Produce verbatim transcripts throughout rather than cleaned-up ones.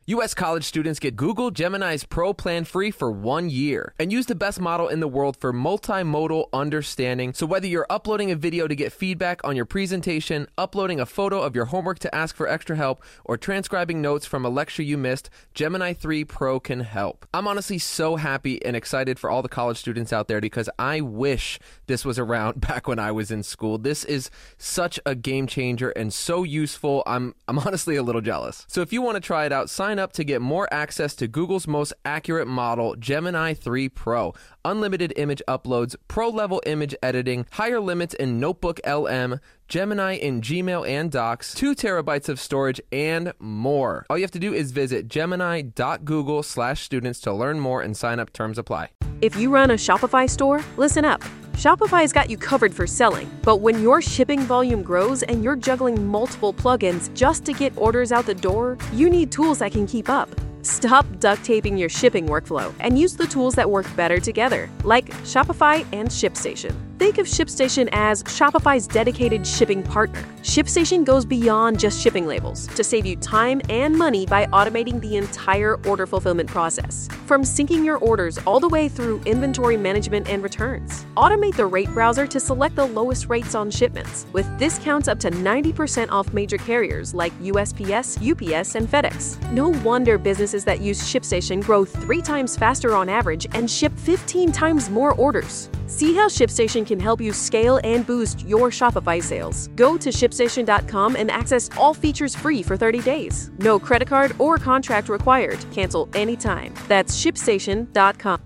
U S college students get Google Gemini's Pro plan free for one year and use the best model in the world for multimodal understanding. So whether you're uploading a video to get feedback on your presentation, uploading a photo of your homework to ask for extra help, or transcribing notes from a lecture you missed, Gemini three Pro can help. I'm honestly so happy and excited for all the college students out there because I wish this was around back when I was in school. This is such a game changer and so useful. I'm I'm honestly a little jealous. So if you want to try it out, sign up to get more access to Google's most accurate model, Gemini three Pro. Unlimited image uploads, pro-level image editing, higher limits in Notebook L M, Gemini in Gmail and Docs, two terabytes of storage, and more. All you have to do is visit gemini.google slash students to learn more and sign up. Terms apply. If you run a Shopify store, listen up. Shopify's got you covered for selling, but when your shipping volume grows and you're juggling multiple plugins just to get orders out the door, you need tools that can keep up. Stop duct taping your shipping workflow and use the tools that work better together, like Shopify and ShipStation. Think of ShipStation as Shopify's dedicated shipping partner. ShipStation goes beyond just shipping labels to save you time and money by automating the entire order fulfillment process. From syncing your orders all the way through inventory management and returns. Automate the rate browser to select the lowest rates on shipments, with discounts up to ninety percent off major carriers like U S P S, U P S, and FedEx. No wonder businesses that use ShipStation grow three times faster on average and ship fifteen times more orders. See how ShipStation can help you scale and boost your Shopify sales. Go to ShipStation dot com and access all features free for thirty days. No credit card or contract required. Cancel anytime. That's ShipStation dot com.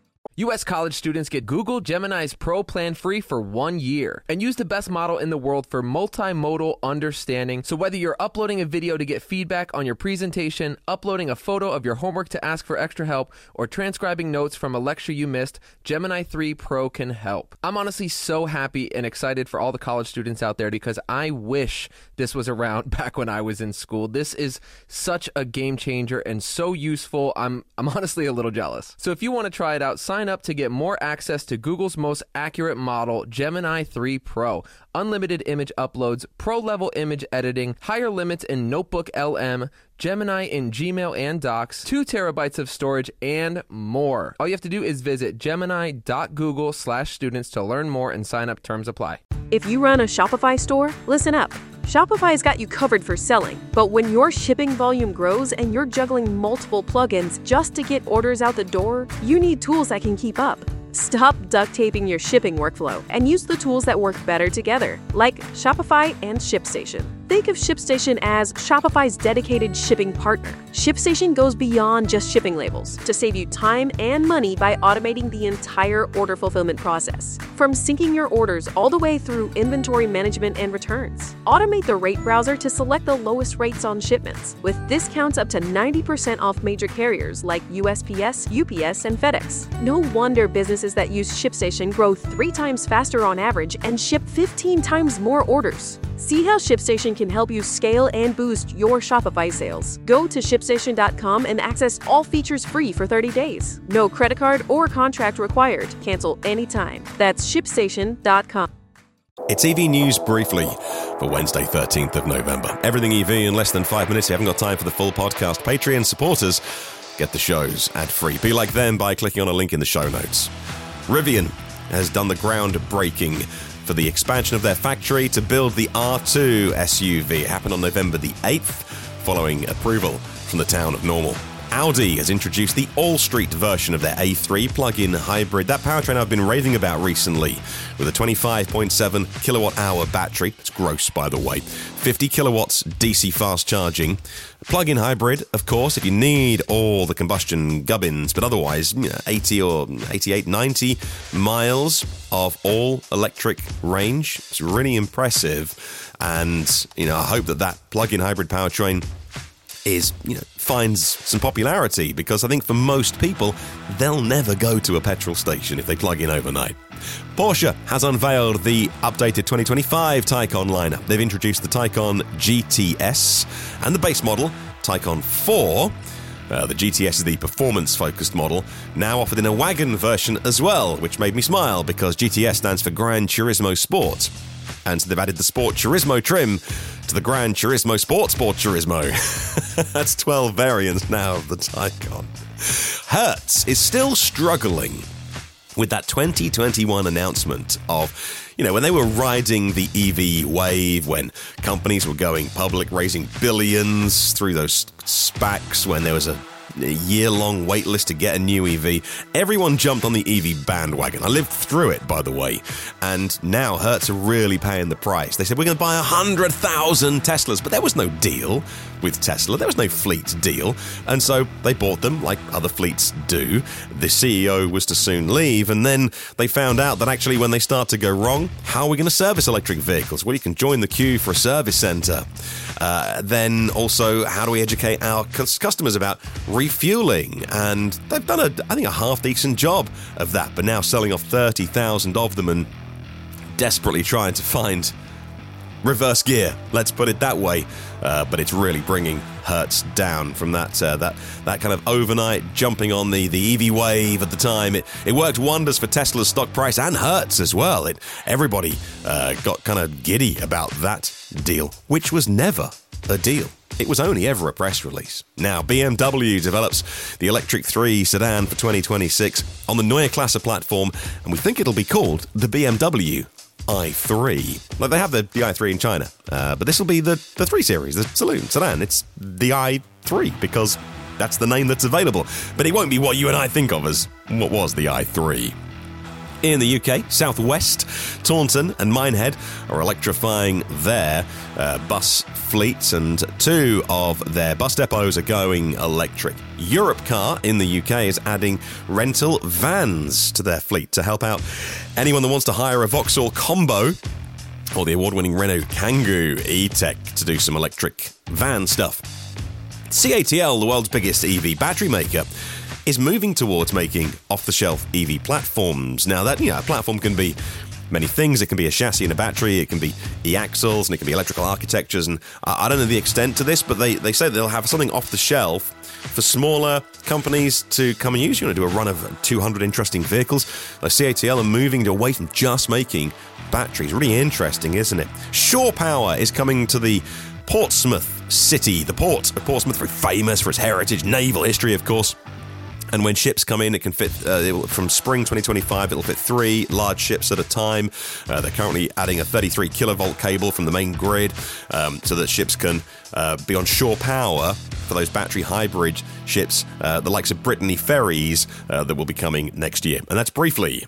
U S college students get Google Gemini's Pro plan free for one year and use the best model in the world for multimodal understanding. So whether you're uploading a video to get feedback on your presentation, uploading a photo of your homework to ask for extra help, or transcribing notes from a lecture you missed, Gemini three Pro can help. I'm honestly so happy and excited for all the college students out there because I wish this was around back when I was in school. This is such a game changer and so useful. I'm I'm honestly a little jealous. So if you want to try it out, sign up to get more access to Google's most accurate model, Gemini three Pro. Unlimited image uploads, pro-level image editing, higher limits in Notebook L M, Gemini in Gmail and Docs, two terabytes of storage, and more. All you have to do is visit gemini.google slash students to learn more and sign up. Terms apply. If you run a Shopify store, listen up. Shopify's got you covered for selling, but when your shipping volume grows and you're juggling multiple plugins just to get orders out the door, you need tools that can keep up. Stop duct taping your shipping workflow and use the tools that work better together, like Shopify and ShipStation. Think of ShipStation as Shopify's dedicated shipping partner. ShipStation goes beyond just shipping labels to save you time and money by automating the entire order fulfillment process. From syncing your orders all the way through inventory management and returns. Automate the rate browser to select the lowest rates on shipments, with discounts up to ninety percent off major carriers like U S P S, U P S, and FedEx. No wonder businesses that use ShipStation grow three times faster on average and ship fifteen times more orders. See how ShipStation can help you scale and boost your Shopify sales. Go to ShipStation dot com and access all features free for thirty days. No credit card or contract required. Cancel anytime. That's ShipStation dot com. It's E V News briefly for Wednesday, thirteenth of November. Everything E V in less than five minutes. If you haven't got time for the full podcast, Patreon supporters get the shows ad-free. Be like them by clicking on a link in the show notes. Rivian has done the groundbreaking for the expansion of their factory to build the R two S U V. It happened on November the eighth, following approval from the town of Normal. Audi has introduced the all-street version of their A three plug-in hybrid. That powertrain I've been raving about recently, with a twenty-five point seven kilowatt hour battery. It's gross, by the way. fifty kilowatts D C fast charging. Plug-in hybrid, of course, if you need all the combustion gubbins, but otherwise, you know, eighty or eighty-eight, ninety miles of all-electric range. It's really impressive. And, you know, I hope that that plug-in hybrid powertrain is, you know, finds some popularity, because I think for most people, they'll never go to a petrol station if they plug in overnight. Porsche has unveiled the updated twenty twenty-five Taycan lineup. They've introduced the Taycan G T S and the base model, Taycan four, Uh, the G T S is the performance-focused model, now offered in a wagon version as well, which made me smile because G T S stands for Gran Turismo Sport. And so they've added the Sport Turismo trim to the Gran Turismo Sport Sport Turismo. That's twelve variants now of the Taycan. Hertz is still struggling with that twenty twenty-one announcement of, you know, when they were riding the E V wave, when companies were going public, raising billions through those SPACs, when there was a a year-long wait list to get a new E V. Everyone jumped on the E V bandwagon. I lived through it, by the way. And now Hertz are really paying the price. They said, we're going to buy one hundred thousand Teslas, but there was no deal with Tesla. There was no fleet deal. And so they bought them like other fleets do. The C E O was to soon leave, and then they found out that actually when they start to go wrong, how are we going to service electric vehicles? Well, you can join the queue for a service center. Uh, then also, how do we educate our customers about refueling? And they've done, a, I think, a half-decent job of that, but now selling off thirty thousand of them and desperately trying to find reverse gear, let's put it that way. Uh, but it's really bringing Hertz down from that uh, that that kind of overnight jumping on the, the E V wave at the time. It it worked wonders for Tesla's stock price and Hertz as well. It everybody uh, got kind of giddy about that deal, which was never a deal. It was only ever a press release. Now, B M W develops the Electric three sedan for twenty twenty-six on the Neue Klasse platform, and we think it'll be called the B M W i three. Like, they have the, the i three in China, uh, but this will be the, the three series, the saloon sedan. It's the i three because that's the name that's available. But it won't be what you and I think of as what was the i three. In the U K, South West, Taunton and Minehead are electrifying their uh, bus fleets, and two of their bus depots are going electric. Europcar in the U K is adding rental vans to their fleet to help out anyone that wants to hire a Vauxhall Combo or the award-winning Renault Kangoo E-Tech to do some electric van stuff. C A T L, the world's biggest E V battery maker, is moving towards making off-the-shelf E V platforms. Now, that, you know, a platform can be many things. It can be a chassis and a battery, it can be e-axles, and it can be electrical architectures, and I don't know the extent to this, but they, they say they'll have something off the shelf for smaller companies to come and use. You want to do a run of two hundred interesting vehicles. Like C A T L are moving away from just making batteries. Really interesting, isn't it? Shore Power is coming to the Portsmouth city. The port of Portsmouth, very famous for its heritage, naval history, of course. And when ships come in, it can fit, uh, it will, from spring twenty twenty-five, it'll fit three large ships at a time. Uh, they're currently adding a thirty-three kilovolt cable from the main grid um, so that ships can uh, be on shore power for those battery hybrid ships, uh, the likes of Brittany Ferries, uh, that will be coming next year. And that's briefly.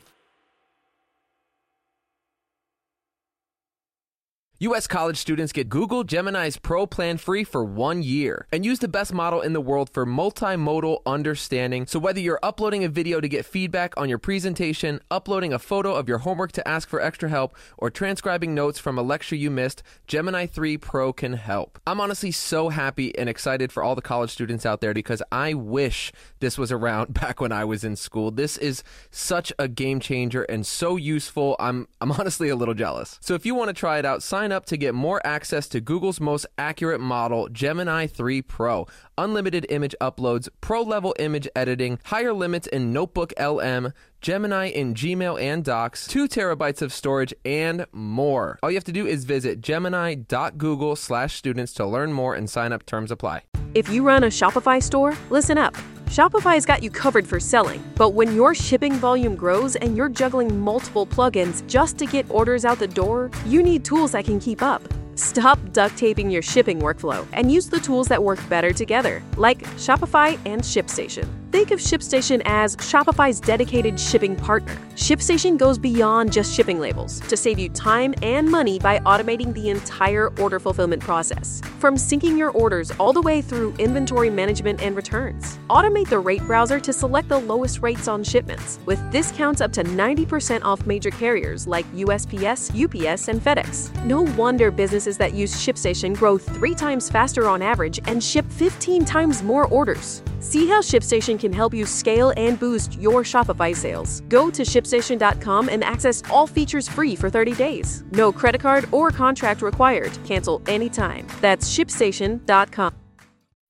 U S college students get Google Gemini's Pro plan free for one year and use the best model in the world for multimodal understanding. So whether you're uploading a video to get feedback on your presentation, uploading a photo of your homework to ask for extra help, or transcribing notes from a lecture you missed, Gemini three Pro can help. I'm honestly so happy and excited for all the college students out there because I wish this was around back when I was in school. This is such a game changer and so useful. I'm I'm honestly a little jealous. So if you want to try it out, sign up to get more access to Google's most accurate model, Gemini three Pro. Unlimited image uploads, pro-level image editing, higher limits in Notebook L M, Gemini in Gmail and Docs, two terabytes of storage, and more. All you have to do is visit gemini.google slash students to learn more and sign up. Terms apply. If you run a Shopify store, listen up. Shopify's got you covered for selling, but when your shipping volume grows and you're juggling multiple plugins just to get orders out the door, you need tools that can keep up. Stop duct taping your shipping workflow and use the tools that work better together, like Shopify and ShipStation. Think of ShipStation as Shopify's dedicated shipping partner. ShipStation goes beyond just shipping labels to save you time and money by automating the entire order fulfillment process, from syncing your orders all the way through inventory management and returns. Automate the rate browser to select the lowest rates on shipments, with discounts up to ninety percent off major carriers like U S P S, U P S, and FedEx. No wonder businesses that use ShipStation grow three times faster on average and ship fifteen times more orders. See how ShipStation can help you scale and boost your Shopify sales. Go to ShipStation dot com and access all features free for thirty days. No credit card or contract required. Cancel anytime. That's ShipStation dot com.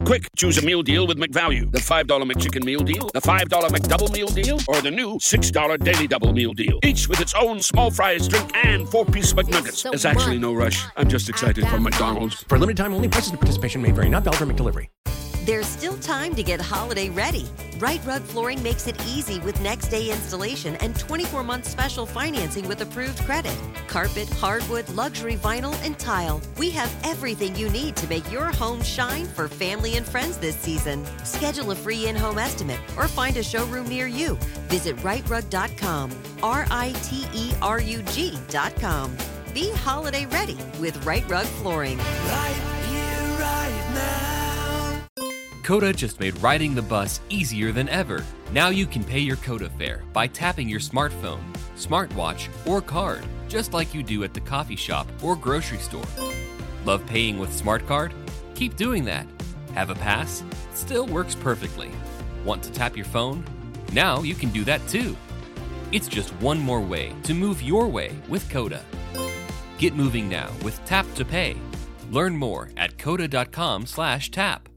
Quick, choose a meal deal with McValue. The five dollar McChicken meal deal, the five dollar McDouble meal deal, or the new six dollar Daily Double meal deal. Each with its own small fries, drink, and four-piece McNuggets. There's actually no rush. I'm just excited for McDonald's. For limited time only, prices and participation may vary. Not valid for McDelivery. There's still time to get holiday ready. Right Rug Flooring makes it easy with next day installation and twenty-four month special financing with approved credit. Carpet, hardwood, luxury vinyl, and tile. We have everything you need to make your home shine for family and friends this season. Schedule a free in-home estimate or find a showroom near you. Visit right rug dot com. R I T E R U G dot com. Be holiday ready with Right Rug Flooring. Right here, right now. Coda just made riding the bus easier than ever. Now you can pay your Coda fare by tapping your smartphone, smartwatch, or card, just like you do at the coffee shop or grocery store. Love paying with Smart Card? Keep doing that. Have a pass? Still works perfectly. Want to tap your phone? Now you can do that too. It's just one more way to move your way with Coda. Get moving now with Tap to Pay. Learn more at coda dot com slash tap.